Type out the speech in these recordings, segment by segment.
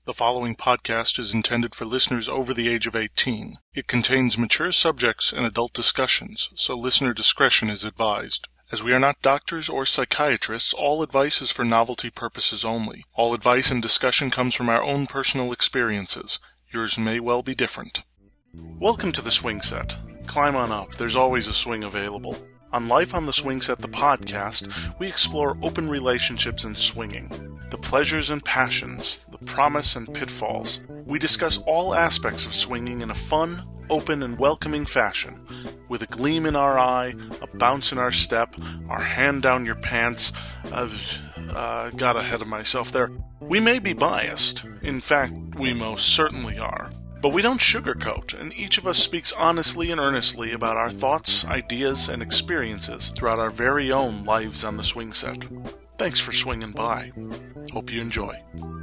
The following podcast is intended for listeners over the age of 18. It contains mature subjects and adult discussions, so listener discretion is advised. As we are not doctors or psychiatrists, all advice is for novelty purposes only. All advice and discussion comes from our own personal experiences. Yours may well be different. Welcome to the Swing Set. Climb on up, there's always a swing available. On Life on the Swing Set, the podcast, we explore open relationships and swinging, the pleasures and passions, the promise and pitfalls. We discuss all aspects of swinging in a fun, open, and welcoming fashion, with a gleam in our eye, a bounce in our step, our hand down your pants. Got ahead of myself there. We may be biased. In fact, we most certainly are. But we don't sugarcoat, and each of us speaks honestly and earnestly about our thoughts, ideas, and experiences throughout our very own lives on the swing set. Thanks for swinging by. Hope you enjoy.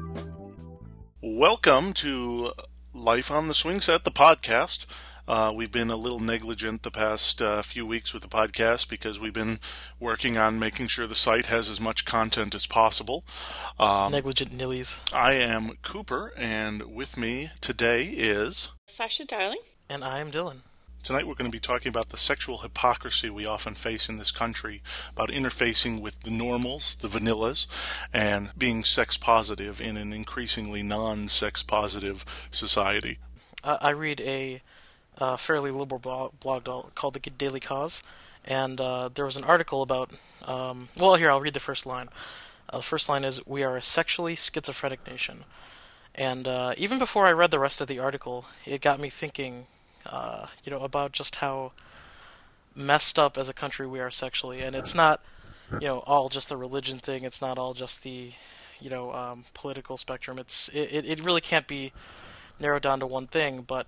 Welcome to Life on the Swing Set, the podcast. We've been a little negligent the past few weeks with the podcast because we've been working on making sure the site has as much content as possible. Negligent nillies. I am Cooper, and with me today is... Sasha Darling. And I am Dylan. Tonight we're going to be talking about the sexual hypocrisy we often face in this country, about interfacing with the normals, the vanillas, and being sex positive in an increasingly non-sex positive society. I read a fairly liberal blog called The Daily Cause, and there was an article about, here, I'll read the first line. The first line is, "We are a sexually schizophrenic nation." And even before I read the rest of the article, it got me thinking, about just how messed up as a country we are sexually. And it's not, all just the religion thing. It's not all just the, political spectrum. It really can't be narrowed down to one thing, but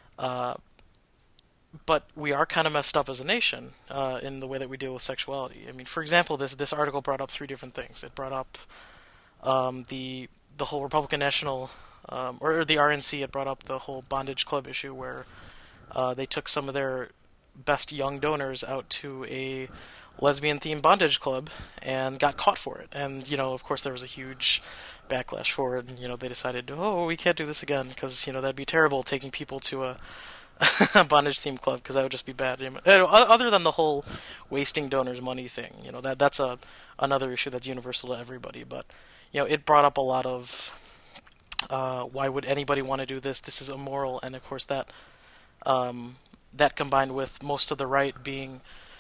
we are kind of messed up as a nation in the way that we deal with sexuality. I mean, for example, this article brought up three different things. It brought up the whole Republican National, or the RNC. It brought up the whole bondage club issue where they took some of their best young donors out to a lesbian-themed bondage club and got caught for it. And, of course, there was a huge backlash for it. And, they decided, we can't do this again because, that'd be terrible taking people to a bondage-themed club because that would just be bad. Other than the whole wasting donors' money thing, that's another issue that's universal to everybody. But, it brought up a lot of why would anybody want to do this? This is immoral. And, of course, that combined with most of the right being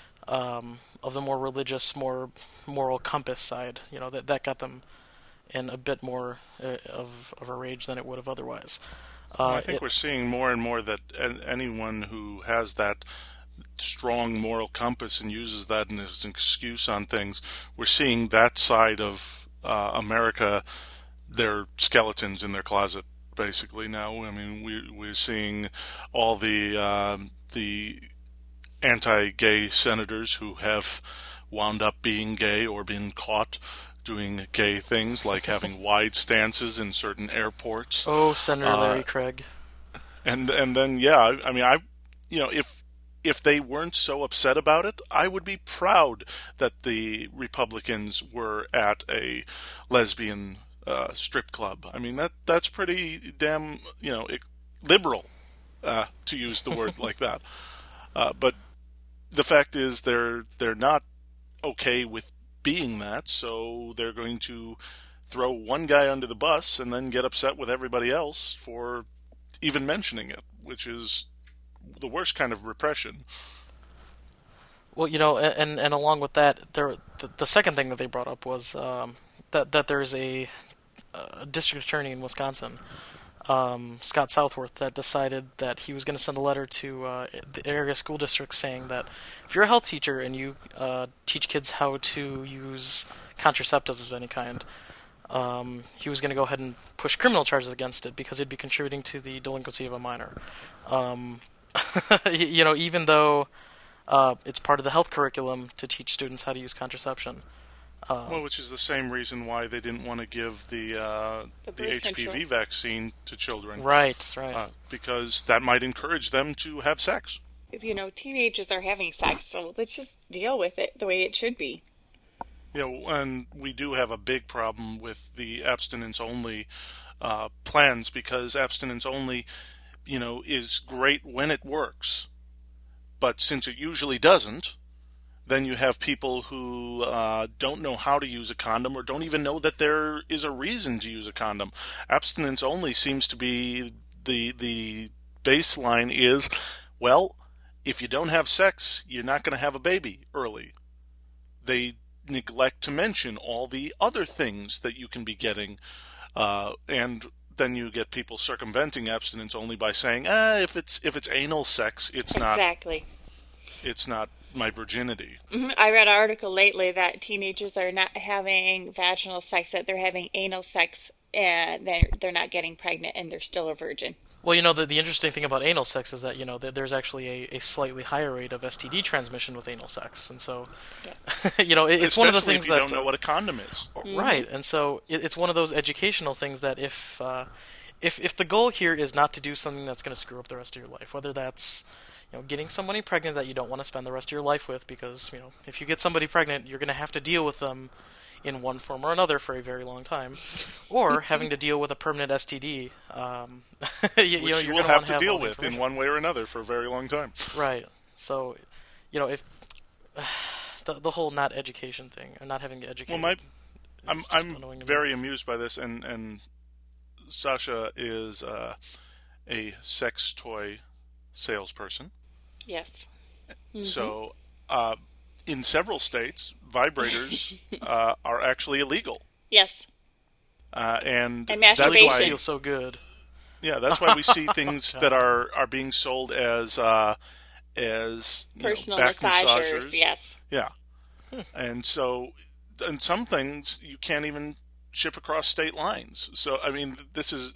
of the more religious, more moral compass side, that got them in a bit more of a rage than it would have otherwise. I think we're seeing more and more that anyone who has that strong moral compass and uses that as an excuse on things, we're seeing that side of America, their skeletons in their closet, basically now. I mean, we're seeing all the anti-gay senators who have wound up being gay or been caught doing gay things, like having wide stances in certain airports. Oh, Senator Larry Craig. And then, yeah, I mean, if they weren't so upset about it, I would be proud that the Republicans were at a lesbian strip club. I mean, that's pretty damn, liberal, to use the word like that. But the fact is they're not okay with being that, so they're going to throw one guy under the bus and then get upset with everybody else for even mentioning it, which is the worst kind of repression. Well, and along with that, the second thing that they brought up was that there's a district attorney in Wisconsin, Scott Southworth, that decided that he was going to send a letter to the area school district saying that if you're a health teacher and you teach kids how to use contraceptives of any kind, he was going to go ahead and push criminal charges against it because it'd be contributing to the delinquency of a minor. Even though it's part of the health curriculum to teach students how to use contraception. Which is the same reason why they didn't want to give the HPV vaccine to children. Right. Because that might encourage them to have sex. Teenagers are having sex, so let's just deal with it the way it should be. And we do have a big problem with the abstinence-only plans, because abstinence only, is great when it works. But since it usually doesn't, then you have people who don't know how to use a condom or don't even know that there is a reason to use a condom. Abstinence only seems to be the baseline is, well, if you don't have sex, you're not going to have a baby early. They neglect to mention all the other things that you can be getting, and then you get people circumventing abstinence only by saying, if it's anal sex, it's not Exactly. It's not my virginity. I read an article lately that teenagers are not having vaginal sex, that they're having anal sex, and they're not getting pregnant, and they're still a virgin. Well, the interesting thing about anal sex is that, there's actually a slightly higher rate of STD transmission with anal sex. And so, Yes. it's one of the Especially things if you that... don't know what a condom is. Right, and so it's one of those educational things that if the goal here is not to do something that's going to screw up the rest of your life, whether that's getting somebody pregnant that you don't want to spend the rest of your life with, because if you get somebody pregnant, you're going to have to deal with them in one form or another for a very long time, or having to deal with a permanent STD, Which you will have to deal with in one way or another for a very long time. Right. So, if the whole not education thing, or not having to educate. Well, I'm very amused by this, and Sasha is a sex toy salesperson. Yes. So, in several states, vibrators are actually illegal. Yes. And And that's masturbation. why, Feels so good. yeah, that's why we see things that are being sold as Personal back massagers. Yes. Yeah, and some things you can't even ship across state lines. So I mean, this is.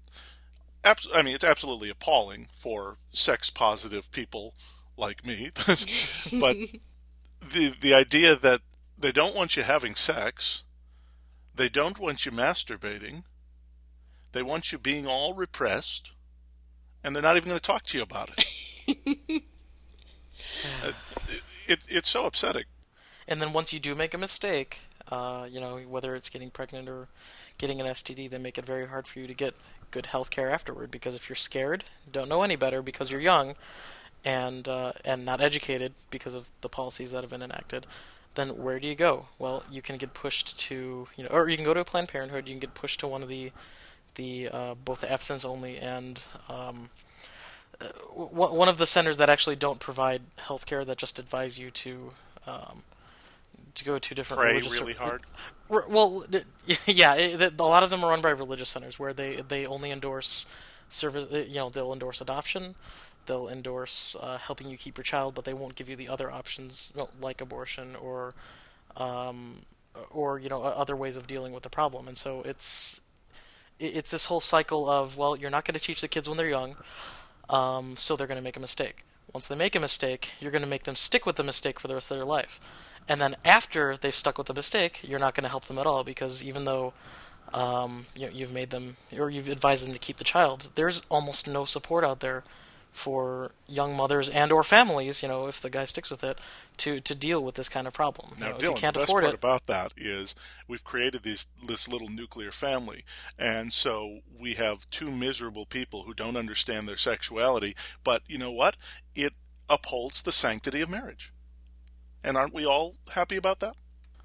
It's absolutely appalling for sex-positive people like me, but the idea that they don't want you having sex, they don't want you masturbating, they want you being all repressed, and they're not even going to talk to you about it. It's so upsetting. And then once you do make a mistake, whether it's getting pregnant or getting an STD, they make it very hard for you to get good health care afterward, because if you're scared, don't know any better because you're young, and not educated because of the policies that have been enacted, then where do you go? Well, you can get pushed to, or you can go to a Planned Parenthood. You can get pushed to one of the both the abstinence only and one of the centers that actually don't provide health care, that just advise you to go to different Pray religious really hard. Well, yeah, a lot of them are run by religious centers where they only endorse service. They'll endorse adoption, they'll endorse helping you keep your child, but they won't give you the other options, like abortion or other ways of dealing with the problem. And so it's this whole cycle of, well, you're not going to teach the kids when they're young, so they're going to make a mistake. Once they make a mistake, you're going to make them stick with the mistake for the rest of their life. And then after they've stuck with the mistake, you're not going to help them at all, because even though you've made them, or you've advised them to keep the child, there's almost no support out there for young mothers and or families, if the guy sticks with it, to deal with this kind of problem. Now, if Dylan, you can't the best afford part it, about that is we've created this little nuclear family, and so we have two miserable people who don't understand their sexuality, but you know what? It upholds the sanctity of marriage. And aren't we all happy about that?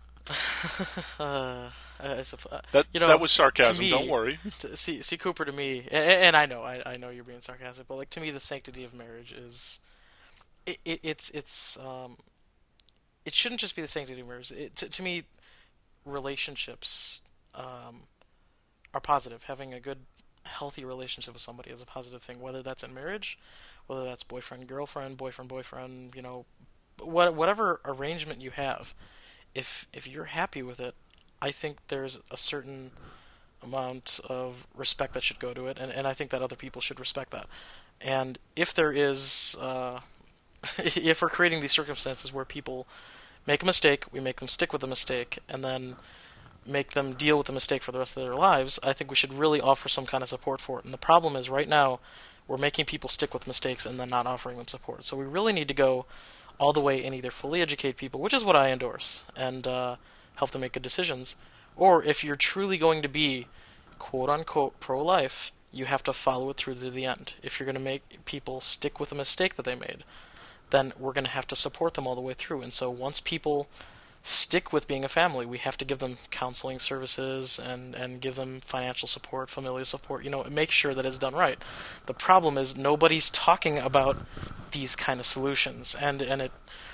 That was sarcasm. Me, don't worry. See, Cooper, to me, and I know you're being sarcastic, but to me, the sanctity of marriage is, it shouldn't just be the sanctity of marriage. To me, relationships are positive. Having a good, healthy relationship with somebody is a positive thing, whether that's in marriage, whether that's boyfriend-girlfriend, boyfriend-boyfriend, whatever arrangement you have. If you're happy with it, I think there's a certain amount of respect that should go to it, and I think that other people should respect that. And if there is, if we're creating these circumstances where people make a mistake, we make them stick with the mistake, and then make them deal with the mistake for the rest of their lives, I think we should really offer some kind of support for it. And the problem is, right now, we're making people stick with mistakes and then not offering them support. So we really need to go all the way and either fully educate people, which is what I endorse, and help them make good decisions, or if you're truly going to be quote-unquote pro-life, you have to follow it through to the end. If you're going to make people stick with a mistake that they made, then we're going to have to support them all the way through. And so once people stick with being a family, we have to give them counseling services and give them financial support, familial support, make sure that it's done right. The problem is nobody's talking about these kind of solutions, and it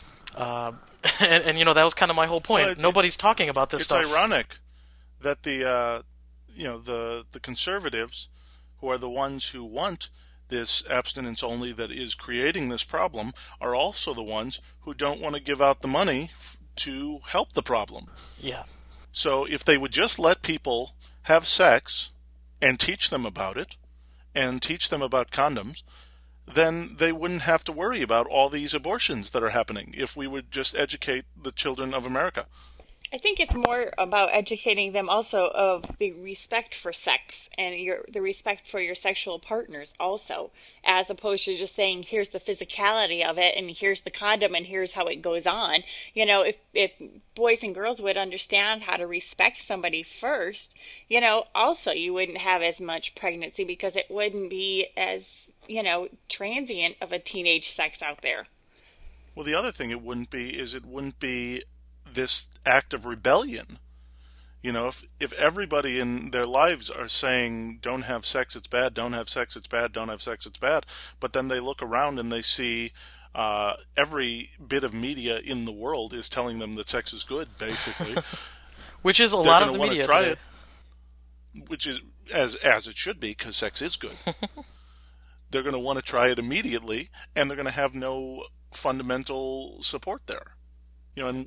that was kind of my whole point. Well, Nobody's talking about this stuff. It's ironic that the conservatives, who are the ones who want this abstinence only that is creating this problem, are also the ones who don't want to give out the money to help the problem. Yeah. So if they would just let people have sex and teach them about it and teach them about condoms, then they wouldn't have to worry about all these abortions that are happening if we would just educate the children of America. I think it's more about educating them also of the respect for sex and the respect for your sexual partners also, as opposed to just saying, here's the physicality of it and here's the condom and here's how it goes on. If boys and girls would understand how to respect somebody first, also you wouldn't have as much pregnancy because it wouldn't be as, transient of a teenage sex out there. Well, the other thing it wouldn't be this act of rebellion. If everybody in their lives are saying, don't have sex, it's bad, don't have sex, it's bad, don't have sex, it's bad, but then they look around and they see every bit of media in the world is telling them that sex is good, basically. Which is a lot of the media try today. It, which is as it should be, because sex is good. They're going to want to try it immediately, and they're going to have no fundamental support there. And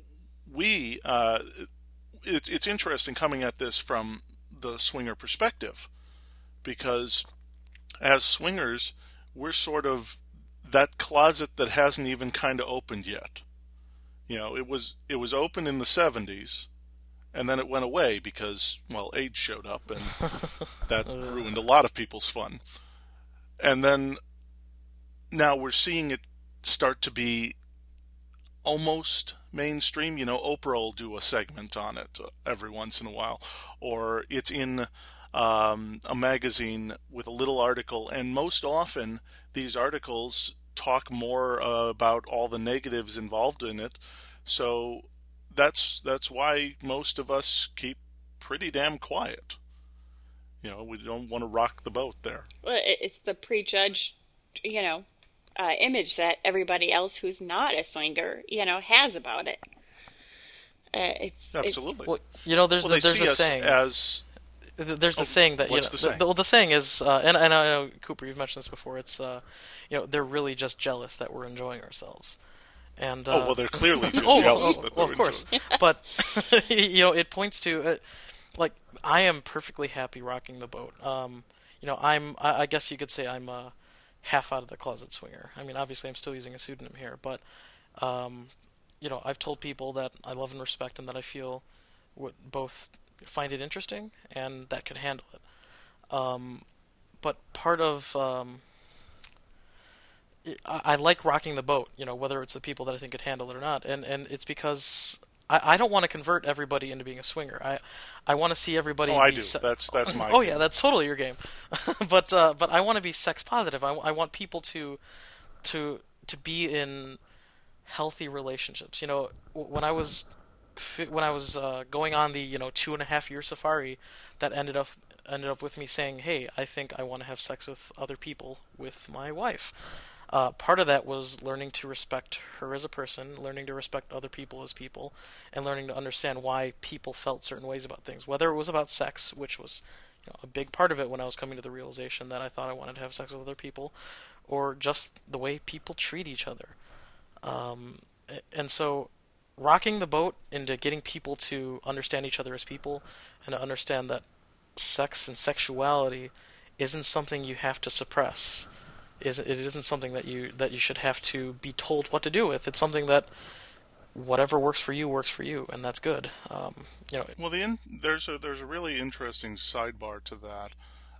it's interesting coming at this from the swinger perspective, because as swingers, we're sort of that closet that hasn't even kind of opened yet. It was open in the 70s, and then it went away because, AIDS showed up, and that ruined a lot of people's fun. And then now we're seeing it start to be almost mainstream. Oprah will do a segment on it every once in a while, or it's in a magazine with a little article, and most often these articles talk more about all the negatives involved in it. So that's why most of us keep pretty damn quiet. We don't want to rock the boat there. Well, it's the prejudged, image that everybody else who's not a swinger, has about it. Absolutely. There's a saying. There's a saying that what's the saying? The saying is, and I know Cooper, you've mentioned this before. It's they're really just jealous that we're enjoying ourselves. And they're clearly just jealous that they're of course. But it points to I am perfectly happy rocking the boat. I guess you could say I'm half out of the closet swinger. I mean, obviously I'm still using a pseudonym here, but I've told people that I love and respect and that I feel would both find it interesting and that could handle it. But part of I like rocking the boat, whether it's the people that I think could handle it or not, and it's because I don't want to convert everybody into being a swinger. I want to see everybody. Oh, I do. That's my. Oh yeah, that's totally your game. But I want to be sex positive. I want people to be in healthy relationships. When I was going on the 2.5-year safari, that ended up with me saying, hey, I think I want to have sex with other people with my wife. Part of that was learning to respect her as a person, learning to respect other people as people, and learning to understand why people felt certain ways about things. Whether it was about sex, which was a big part of it when I was coming to the realization that I thought I wanted to have sex with other people, or just the way people treat each other. And so rocking the boat into getting people to understand each other as people and to understand that sex and sexuality isn't something you have to suppress. It isn't something that you should have to be told what to do with. It's something that whatever works for you, and that's good. Well, there's a really interesting sidebar to that.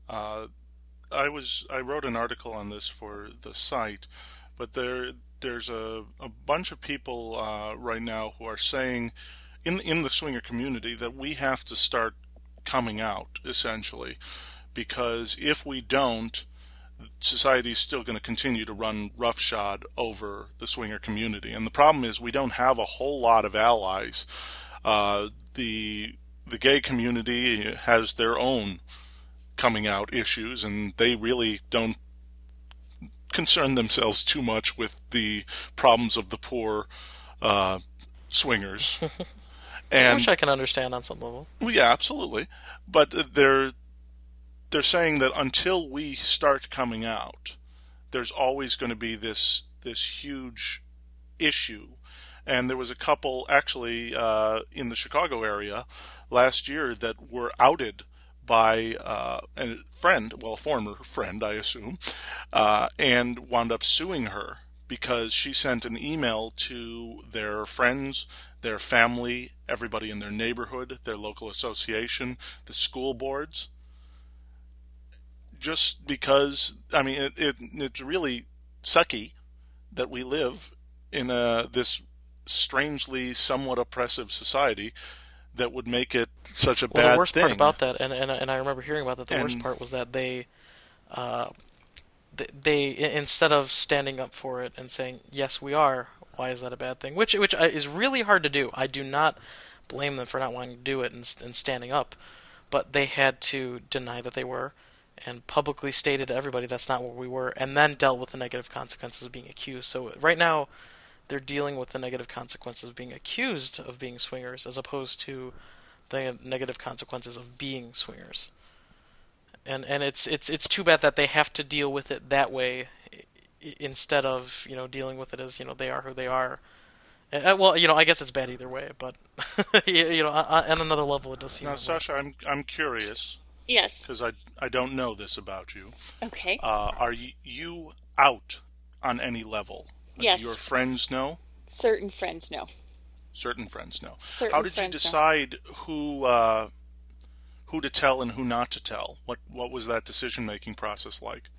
I wrote an article on this for the site, but there's a bunch of people right now who are saying in the swinger community that we have to start coming out, essentially, because if we don't, society is still going to continue to run roughshod over the swinger community. And the problem is we don't have a whole lot of allies. The gay community has their own coming out issues, and they really don't concern themselves too much with the problems of the poor swingers. And which I can understand on some level. well, yeah, absolutely. But they're saying that until we start coming out, there's always going to be this huge issue. And there was a couple actually in the Chicago area last year that were outed by a friend, well, a former friend, I assume, and wound up suing her because she sent an email to their friends, their family, everybody in their neighborhood, their local association, the school boards, just because, I mean, it's really sucky that we live in this strangely somewhat oppressive society that would make it such a bad thing. Well, the worst part about that, and I remember hearing about that, the worst part was that they instead of standing up for it and saying, yes, we are, why is that a bad thing? Which is really hard to do. I do not blame them for not wanting to do it and standing up, but they had to deny that they were and publicly stated to everybody that's not what we were, and then dealt with the negative consequences of being accused. So right now, they're dealing with the negative consequences of being accused of being swingers as opposed to the negative consequences of being swingers. And it's too bad that they have to deal with it that way instead of, dealing with it as, they are who they are. Well, I guess it's bad either way, but on another level it does seem. Now, Sasha, I'm curious. Yes. Because I don't know this about you. Okay. Are you out on any level? Yes. Do your friends know? Certain friends know. Certain friends know. Certain How did you friends decide who to tell and who not to tell? What was that decision-making process like?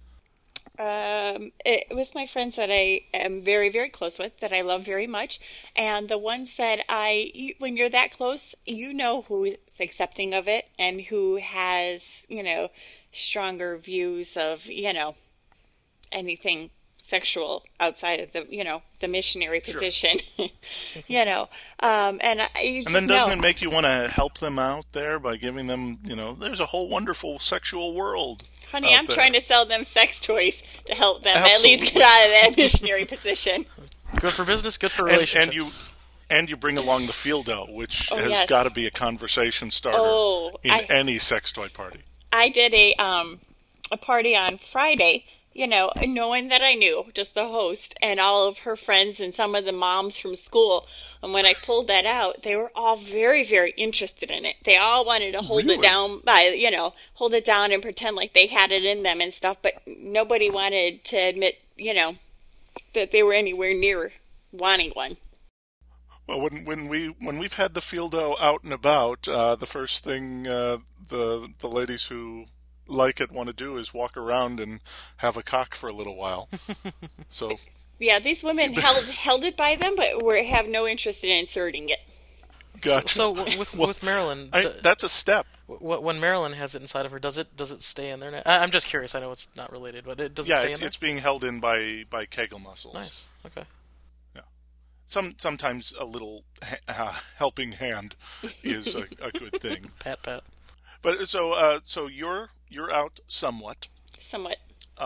It was my friends that I am very, very close with, that I love very much, and the ones that when you're that close, you know who's accepting of it and who has, stronger views of, anything sexual outside of the missionary position, and then doesn't it make you want to help them out there by giving them, there's a whole wonderful sexual world. Honey, I'm trying to sell them sex toys to help them Absolutely. at least get out of that missionary position. Good for business, good for relationships. And you bring along the Fieldo, which has yes. got to be a conversation starter in any sex toy party. I did a party on Friday, knowing that I knew just the host and all of her friends and some of the moms from school. And when I pulled that out, they were all very, very interested in it. They all wanted to hold it down hold it down and pretend like they had it in them and stuff. But nobody wanted to admit, that they were anywhere near wanting one. Well, when we've had the Fieldo out and about, the first thing the ladies who like it want to do is walk around and have a cock for a little while. So yeah, these women held it by them, but have no interest in inserting it. Gotcha. So with Marilyn, that's a step. When Marilyn has it inside of her, does it stay in there? I'm just curious. I know it's not related, but does it stay in there? It's being held in by Kegel muscles. Nice. Okay. Yeah. Sometimes a little helping hand is a good thing. Pat. But so you're out somewhat. Somewhat.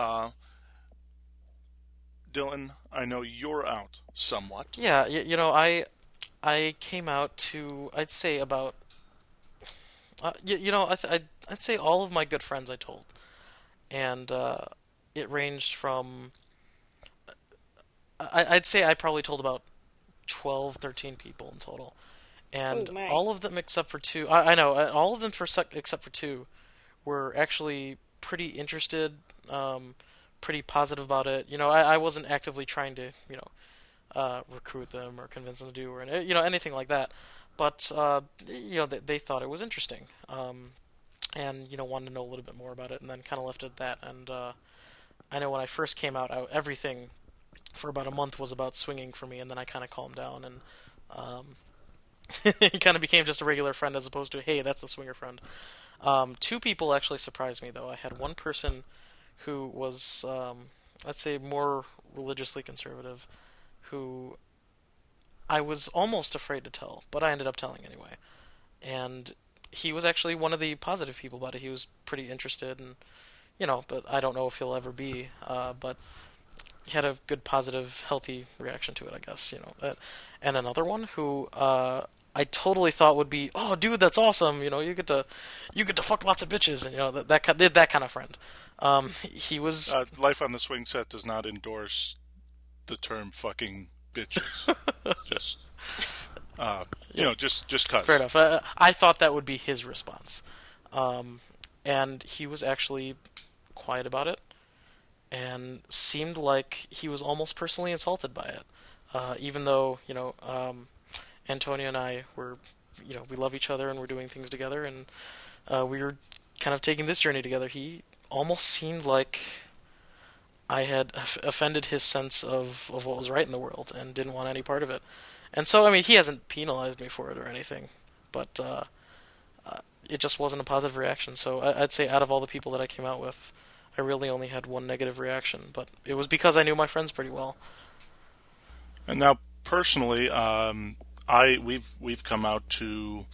Dylan, I know you're out somewhat. Yeah, I came out to, I'd say about, I'd say all of my good friends I told, and it ranged from, I'd say I probably told about 12, 13 people in total, and all of them except for two, I know, all of them except for two were actually pretty interested, pretty positive about it. I wasn't actively trying to, recruit them or convince them to do or anything like that. But they thought it was interesting, and wanted to know a little bit more about it, and then kind of left it at that. And I know when I first came out, everything for about a month was about swinging for me, and then I kind of calmed down, and He kind of became just a regular friend as opposed to, hey, that's the swinger friend. Two people actually surprised me, though. I had one person who was, let's say, more religiously conservative, who I was almost afraid to tell, but I ended up telling anyway. And he was actually one of the positive people about it. He was pretty interested, and but I don't know if he'll ever be. But he had a good, positive, healthy reaction to it, I guess. And another one who I totally thought would be, oh, dude, that's awesome. You get to fuck lots of bitches, and that kind of friend. He was. Life on the Swing Set does not endorse the term "fucking bitches." just, just cause. Fair enough. I thought that would be his response, and he was actually quiet about it, and seemed like he was almost personally insulted by it. Even though Antonio and I were, we love each other and we're doing things together, and we were kind of taking this journey together. He almost seemed like I had offended his sense of what was right in the world and didn't want any part of it. And so, I mean, he hasn't penalized me for it or anything, but it just wasn't a positive reaction. So I'd say out of all the people that I came out with, I really only had one negative reaction, but it was because I knew my friends pretty well. And now, personally, we've come out to,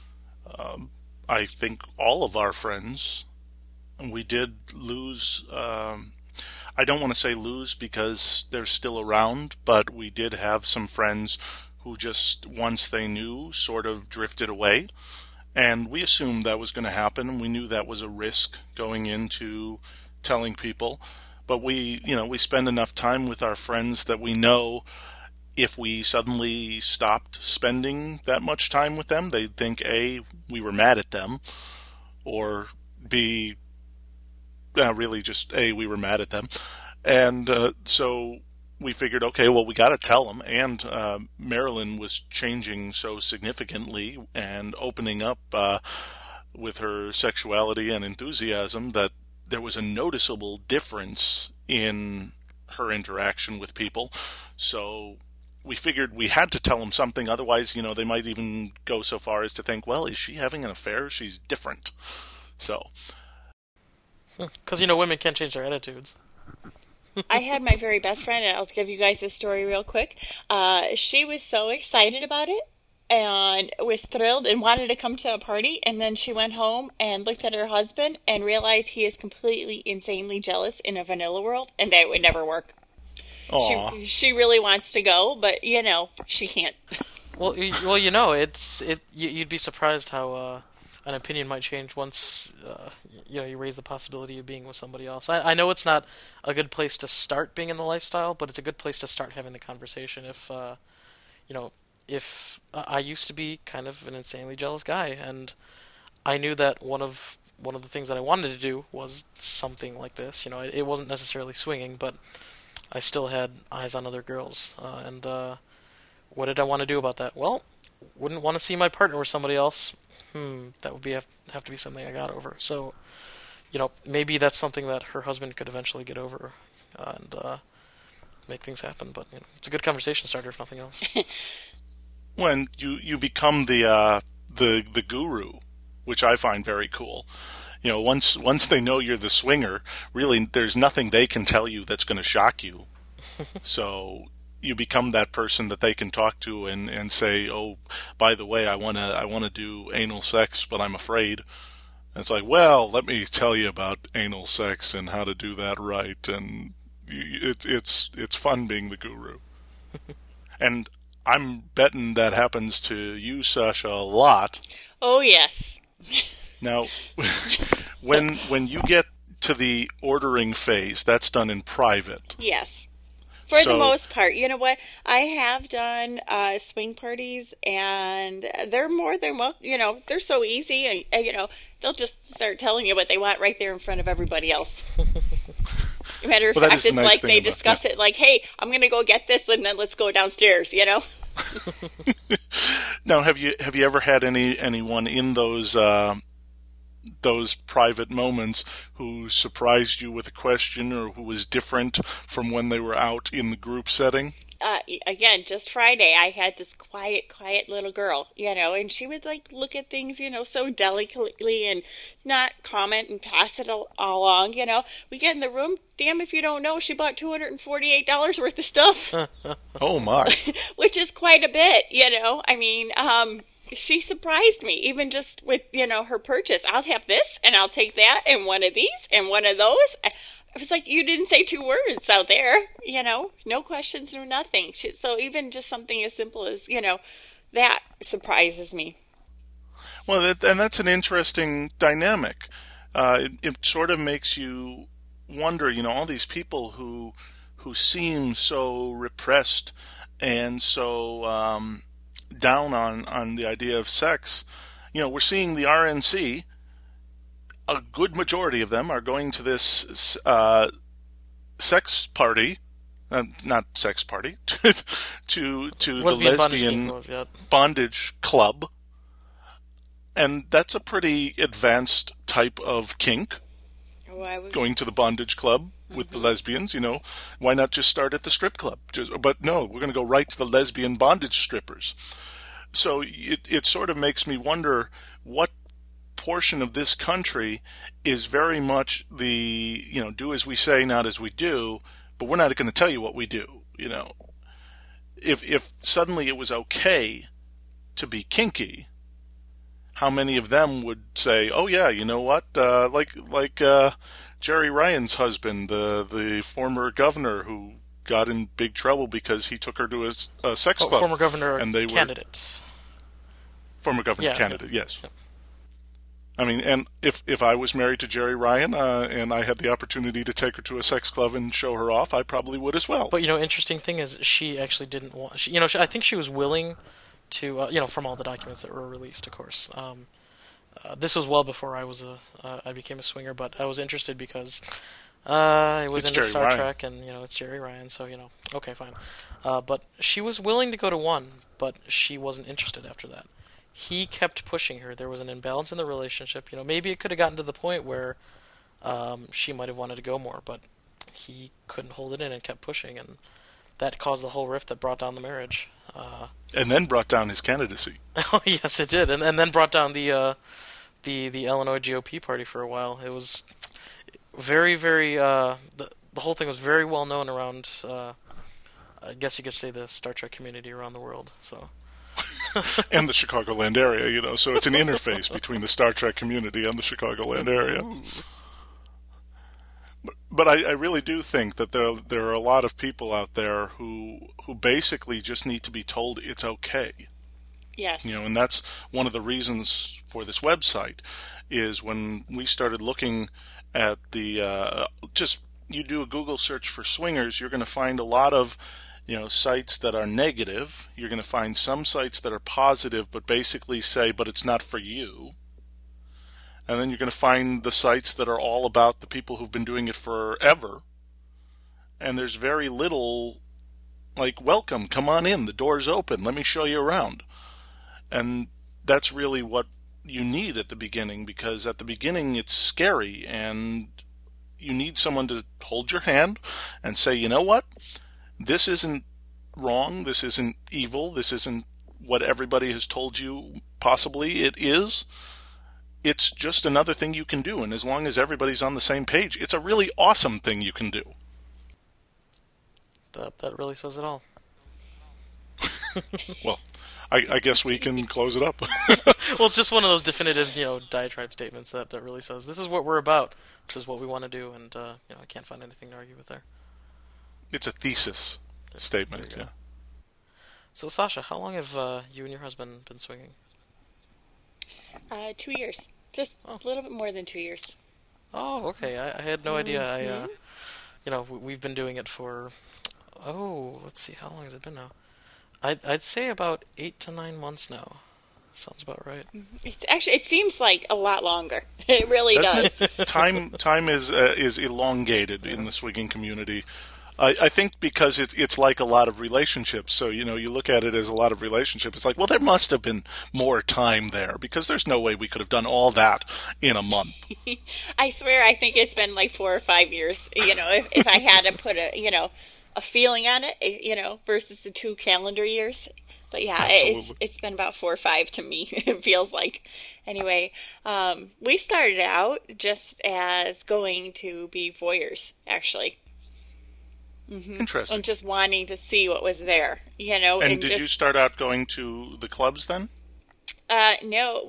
I think, all of our friends. We did lose. I don't want to say lose because they're still around, but we did have some friends who just, once they knew, sort of drifted away. And we assumed that was going to happen. We knew that was a risk going into telling people. But we spend enough time with our friends that we know if we suddenly stopped spending that much time with them, they'd think, A, we were mad at them, or B, really just A, we were mad at them. And so we figured, okay, well, we got to tell them. And Marilyn was changing so significantly and opening up with her sexuality and enthusiasm that there was a noticeable difference in her interaction with people. So we figured we had to tell them something. Otherwise, they might even go so far as to think, well, is she having an affair? She's different. So. Because, women can't change their attitudes. I had my very best friend, and I'll give you guys this story real quick. She was so excited about it and was thrilled and wanted to come to a party, and then she went home and looked at her husband and realized he is completely insanely jealous in a vanilla world, and that would never work. She really wants to go, but she can't. Well, you'd be surprised how an opinion might change once you raise the possibility of being with somebody else. I know it's not a good place to start being in the lifestyle, but it's a good place to start having the conversation. If I used to be kind of an insanely jealous guy, and I knew that one of the things that I wanted to do was something like this. It wasn't necessarily swinging, but I still had eyes on other girls. And what did I want to do about that? Well, wouldn't want to see my partner with somebody else. That would have to be something I got over. So, maybe that's something that her husband could eventually get over and make things happen. But it's a good conversation starter, if nothing else. When you become the guru, which I find very cool. Once they know you're the swinger, really, there's nothing they can tell you that's going to shock you. So you become that person that they can talk to and say, oh, by the way, I wanna do anal sex, but I'm afraid. And it's like, well, let me tell you about anal sex and how to do that right. And it's fun being the guru. And I'm betting that happens to you, Sasha, a lot. Oh, yes. Now, when you get to the ordering phase, that's done in private. Yes. For the most part. You know what? I have done swing parties, and they're more than well, they're so easy, and they'll just start telling you what they want right there in front of everybody else. Matter of fact, it's like they discuss it like, hey, I'm going to go get this, and then let's go downstairs, Now, have you ever had anyone in those private moments who surprised you with a question or who was different from when they were out in the group setting? again, just Friday, I had this quiet little girl, and she would like look at things, so delicately and not comment and pass it along. We get in the room, damn if you don't know, she bought $248 worth of stuff. Oh my! Which is quite a bit, I mean, she surprised me, even just with, her purchase. I'll have this, and I'll take that, and one of these, and one of those. I was like, you didn't say 2 words out there, no questions, no nothing. So even just something as simple as, that surprises me. Well, and that's an interesting dynamic. It sort of makes you wonder, all these people who seem so repressed and so down on the idea of sex. We're seeing the RNC. A good majority of them are going to this sex party, not sex party, to the lesbian bondage club, and that's a pretty advanced type of kink. Going to the bondage club with the lesbians, why not just start at the strip club? But no, we're going to go right to the lesbian bondage strippers. So it sort of makes me wonder what portion of this country is very much the, do as we say, not as we do, but we're not going to tell you what we do, If suddenly it was okay to be kinky, how many of them would say, oh yeah, you know what, like Jerry Ryan's husband, the former governor who got in big trouble because he took her to a sex club. Former governor and they candidate. Former governor candidate, yes. Yeah. I mean, and if I was married to Jerry Ryan and I had the opportunity to take her to a sex club and show her off, I probably would as well. But, interesting thing is she actually didn't want... I think she was willing to, from all the documents that were released, of course. This was well before I became a swinger, but I was interested because I was into Star Trek and, it's Jerry Ryan, so, okay, fine. But she was willing to go to one, but she wasn't interested after that. He kept pushing her. There was an imbalance in the relationship. Maybe it could have gotten to the point where she might have wanted to go more, but he couldn't hold it in and kept pushing, and that caused the whole rift that brought down the marriage. And then brought down his candidacy. Oh, yes, it did, and then brought down the Illinois GOP party for a while. It was very, very... the whole thing was very well known around, I guess you could say, the Star Trek community around the world, so... And the Chicagoland area, so it's an interface between the Star Trek community and the Chicagoland area. But I really do think that there are a lot of people out there who basically just need to be told it's okay. Yes. And that's one of the reasons for this website is when we started looking at the you do a Google search for swingers, you're going to find a lot of sites that are negative. You're going to find some sites that are positive, but basically say, but it's not for you. And then you're going to find the sites that are all about the people who've been doing it forever. And there's very little, like, welcome, come on in, the door's open, let me show you around. And that's really what you need at the beginning, because at the beginning it's scary, and you need someone to hold your hand and say, you know what? This isn't wrong, this isn't evil, this isn't what everybody has told you possibly it is. It's just another thing you can do, and as long as everybody's on the same page, it's a really awesome thing you can do. That really says it all. Well, I guess we can close it up. Well, it's just one of those definitive, diatribe statements that really says, this is what we're about, this is what we want to do, and, I can't find anything to argue with there. It's a thesis statement, yeah. So, Sasha, how long have you and your husband been swinging? 2 years. Just a little bit more than 2 years. Oh, okay. I had no idea. We've been doing it for, let's see, how long has it been now? I'd say about 8 to 9 months now. Sounds about right. It seems like a lot longer. It really does. Time is elongated in the swinging community. I think because it's like a lot of relationships. So, you look at it as a lot of relationships. It's like, well, there must have been more time there, because there's no way we could have done all that in a month. I swear, I think it's been like 4 or 5 years. If I had to put a feeling on it, versus the 2 calendar years. But yeah, Absolutely. it's been about 4 or 5 to me. It feels like. Anyway, we started out just as going to be voyeurs, actually, Interesting. and just wanting to see what was there. And did you start out going to the clubs then? No,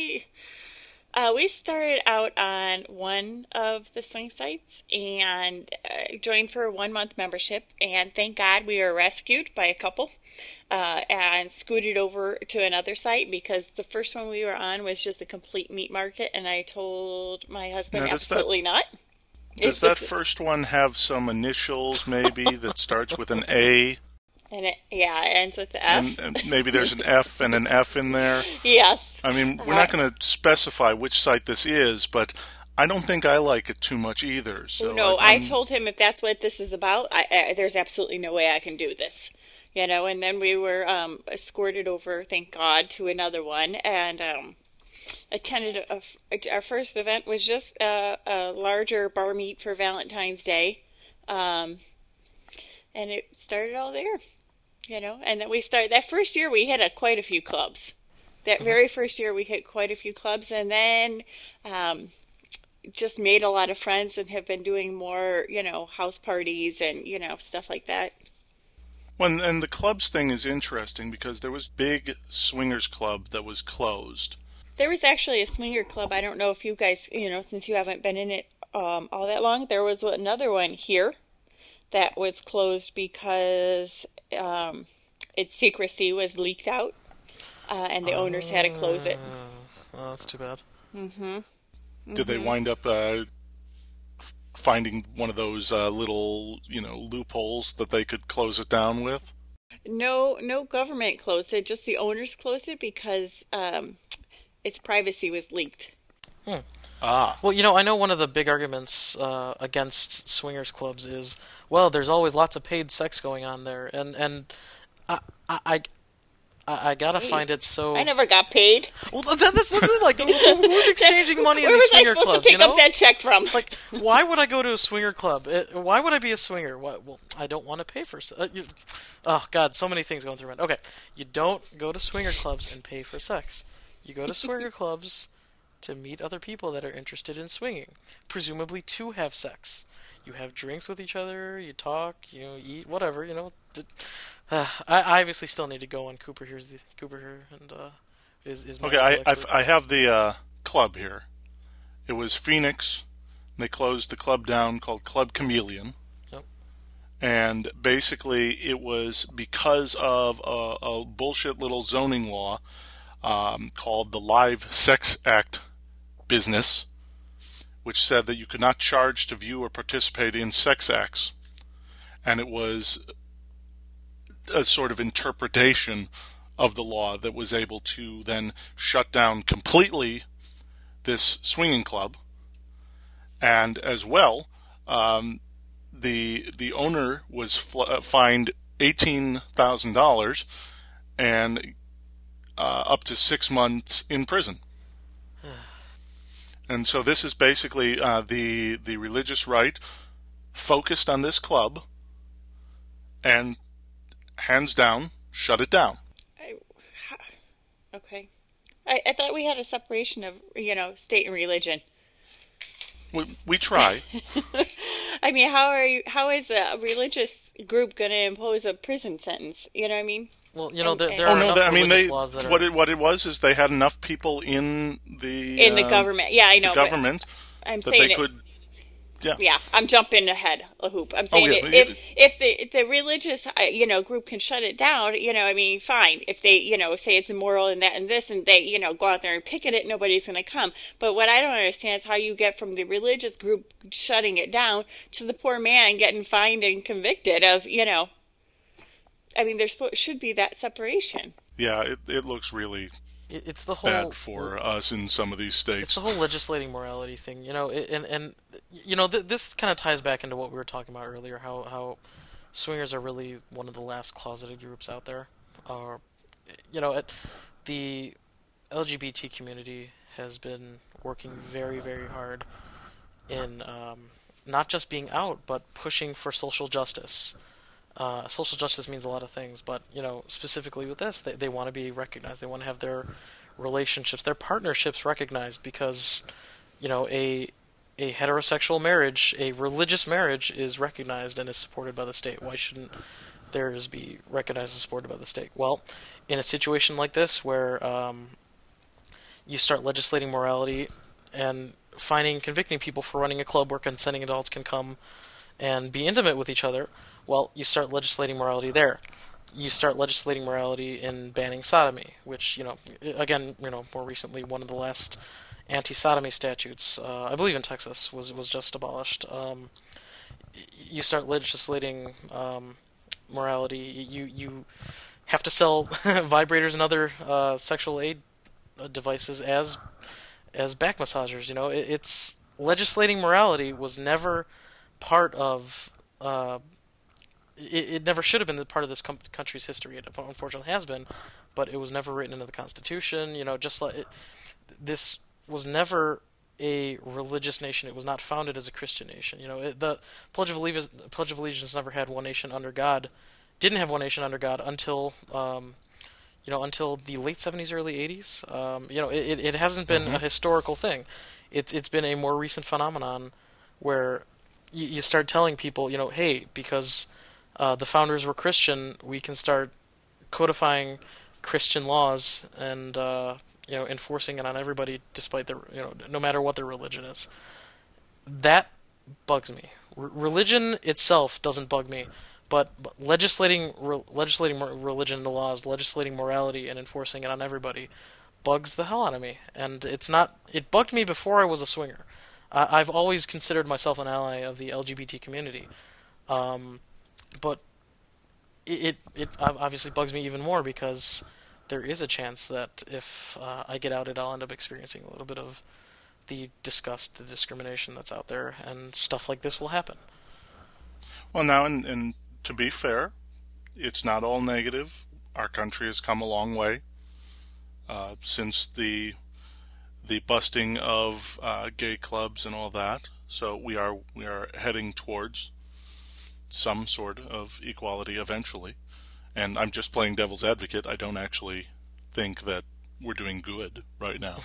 we started out on one of the swing sites and joined for a 1 month membership. And thank God we were rescued by a couple and scooted over to another site because the first one we were on was just a complete meat market. And I told my husband, absolutely not. Does that first one have some initials maybe that starts with an A? And it ends with the F. And maybe there's an F and an F in there. Yes. I mean, we're not going to specify which site this is, but I don't think I like it too much either. So no, I told him if that's what this is about, there's absolutely no way I can do this. And then we were escorted over, thank God, to another one and attended our first event was just a larger bar meet for Valentine's Day. And it started all there. And then we started that first year. We hit quite a few clubs. That very first year, we hit quite a few clubs, and then just made a lot of friends and have been doing more, house parties and stuff like that. Well, and the clubs thing is interesting because there was big swingers club that was closed. There was actually a swinger club. I don't know if you guys, since you haven't been in it all that long, there was another one here that was closed because its secrecy was leaked out, and the owners had to close it. Well, that's too bad. Did they wind up finding one of those little, loopholes that they could close it down with? No government closed it. Just the owners closed it because its privacy was leaked. Well, I know one of the big arguments against swingers clubs is, well, there's always lots of paid sex going on there, and I gotta find it so. I never got paid. Well, that's like who's exchanging money in these swinger clubs? Where was I supposed to pick up that check from? Like, why would I go to a swinger club? Why would I be a swinger? Well, I don't want to pay for. Oh God, so many things going through my mind. Okay, you don't go to swinger clubs and pay for sex. You go to swinger clubs to meet other people that are interested in swinging, presumably to have sex. You have drinks with each other, you talk, eat, whatever, I obviously still need to go on Cooper here, and is my okay. I have the club here. It was Phoenix. They closed the club down called Club Chameleon. Yep. And basically, it was because of a bullshit little zoning law called the Live Sex Act business, which said that you could not charge to view or participate in sex acts. And it was a sort of interpretation of the law that was able to then shut down completely this swinging club. And as well, the owner was fined $18,000 and up to 6 months in prison. And so this is basically the religious right focused on this club and hands down shut it down. Okay. I thought we had a separation of, state and religion. We try. I mean, how is a religious group going to impose a prison sentence? You know what I mean? Well, there are enough religious laws that are... What it was is they had enough people in the government. Yeah, I know. The government I'm that saying they could. Yeah. Yeah, I'm jumping ahead a hoop. I'm saying if the religious group can shut it down, fine. If they say it's immoral and that and this and they go out there and picket it, nobody's going to come. But what I don't understand is how you get from the religious group shutting it down to the poor man getting fined and convicted of there should be that separation. Yeah, it looks really. It's the whole bad for us in some of these states. It's the whole legislating morality thing, this kind of ties back into what we were talking about earlier, how swingers are really one of the last closeted groups out there. The LGBT community has been working very, very hard in not just being out, but pushing for social justice. Social justice means a lot of things, but specifically with this, they want to be recognized. They want to have their relationships, their partnerships recognized because a heterosexual marriage, a religious marriage, is recognized and is supported by the state. Why shouldn't theirs be recognized and supported by the state? Well, in a situation like this where you start legislating morality and convicting people for running a club where consenting adults can come and be intimate with each other, well, you start legislating morality there. You start legislating morality in banning sodomy, which, again, more recently, one of the last anti-sodomy statutes, I believe in Texas, was just abolished. You start legislating morality. You have to sell vibrators and other sexual aid devices as back massagers. It's legislating morality was never part of. It never should have been part of this country's history. It unfortunately has been, but it was never written into the Constitution. Just like this was never a religious nation. It was not founded as a Christian nation. The Pledge of Allegiance never had one nation under God. Didn't have one nation under God until until the late 70s, early 80s. It hasn't been a historical thing. It's been a more recent phenomenon where you start telling people, hey, because the founders were Christian, we can start codifying Christian laws and enforcing it on everybody, despite their no matter what their religion is. That bugs me. Religion itself doesn't bug me, but legislating religion into laws, legislating morality, and enforcing it on everybody bugs the hell out of me. And it's not. It bugged me before I was a swinger. I've always considered myself an ally of the LGBT community. But it obviously bugs me even more because there is a chance that if I get outed, I'll end up experiencing a little bit of the disgust, the discrimination that's out there, and stuff like this will happen. Well, now, and to be fair, it's not all negative. Our country has come a long way since the busting of gay clubs and all that. So we are heading towards some sort of equality eventually. And I'm just playing devil's advocate. I don't actually think that we're doing good right now.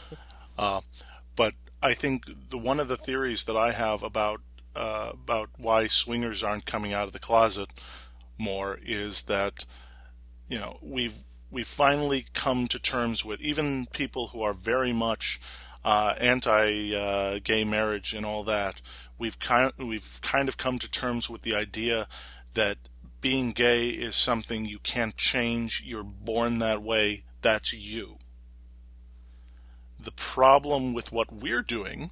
But I think one of the theories that I have about why swingers aren't coming out of the closet more is that we've finally come to terms with, even people who are very much anti-gay marriage and all that. We've kind of come to terms with the idea that being gay is something you can't change. You're born that way. That's you. The problem with what we're doing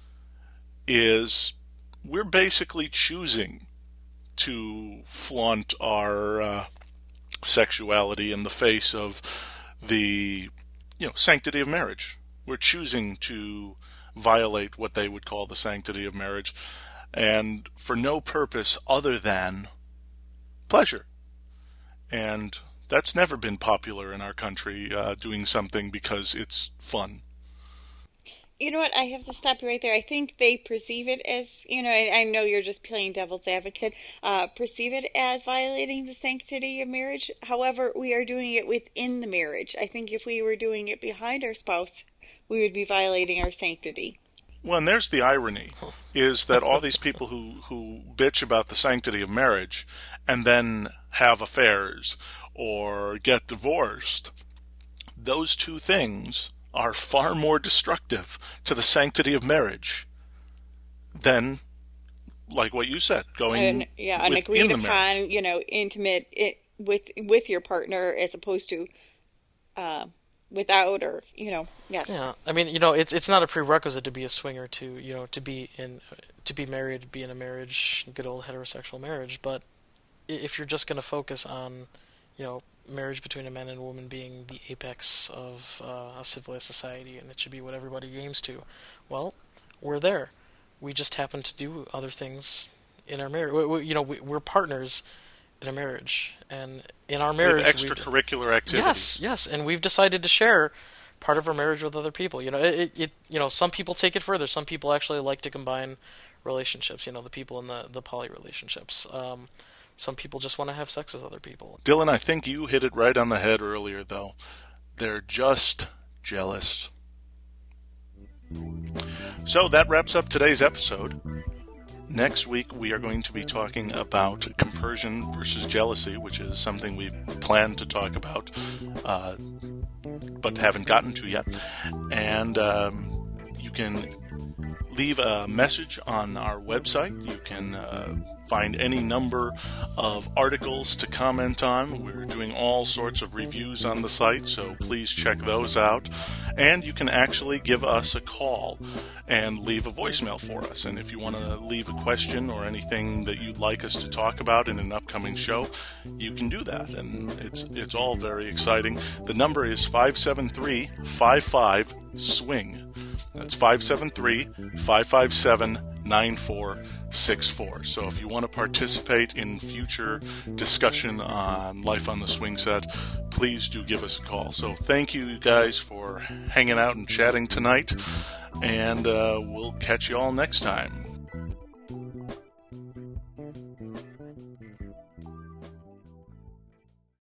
is we're basically choosing to flaunt our sexuality in the face of the sanctity of marriage. We're choosing to violate what they would call the sanctity of marriage, and for no purpose other than pleasure. And that's never been popular in our country, doing something because it's fun. You know what? I have to stop you right there. I think they perceive it as, I know you're just playing devil's advocate, perceive it as violating the sanctity of marriage. However, we are doing it within the marriage. I think if we were doing it behind our spouse, we would be violating our sanctity. Well, and there's the irony, is that all these people who bitch about the sanctity of marriage and then have affairs or get divorced, those two things are far more destructive to the sanctity of marriage than, like what you said, going an agreed upon, intimate with your partner as opposed to without, or yes. Yeah, I mean, it's not a prerequisite to be a swinger to be married, be in a marriage, good old heterosexual marriage. But if you're just going to focus on, marriage between a man and a woman being the apex of a civilized society, and it should be what everybody aims to, well, we're there. We just happen to do other things in our marriage. We're partners in a marriage, and in our marriage, with extracurricular activities. Yes, and we've decided to share part of our marriage with other people. Some people take it further. Some people actually like to combine relationships. The people in the poly relationships. Some people just want to have sex with other people. Dylan, I think you hit it right on the head earlier, though. They're just jealous. So that wraps up today's episode. Next week, we are going to be talking about compersion versus jealousy, which is something we've planned to talk about, but haven't gotten to yet. And you can leave a message on our website. You can find any number of articles to comment on. We're doing all sorts of reviews on the site, so please check those out. And you can actually give us a call and leave a voicemail for us. And if you want to leave a question or anything that you'd like us to talk about in an upcoming show, you can do that. And it's all very exciting. The number is 573-55-SWING. That's 573-557-9464. So if you want to participate in future discussion on Life on the Swing Set, please do give us a call. So thank you guys for hanging out and chatting tonight, and we'll catch you all next time.